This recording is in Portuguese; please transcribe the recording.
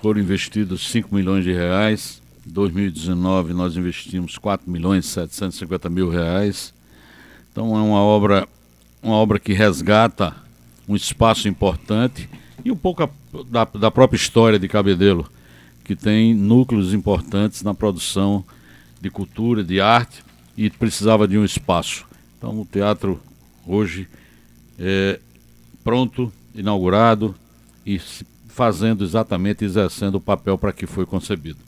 foram investidos 5 milhões de reais. Em 2019 nós investimos 4 milhões e 750 mil reais. Então é uma obra que resgata um espaço importante e um pouco da própria história de Cabedelo, que tem núcleos importantes na produção de cultura, de arte, e precisava de um espaço. Então o teatro hoje é pronto, inaugurado e fazendo exatamente, exercendo o papel para que foi concebido.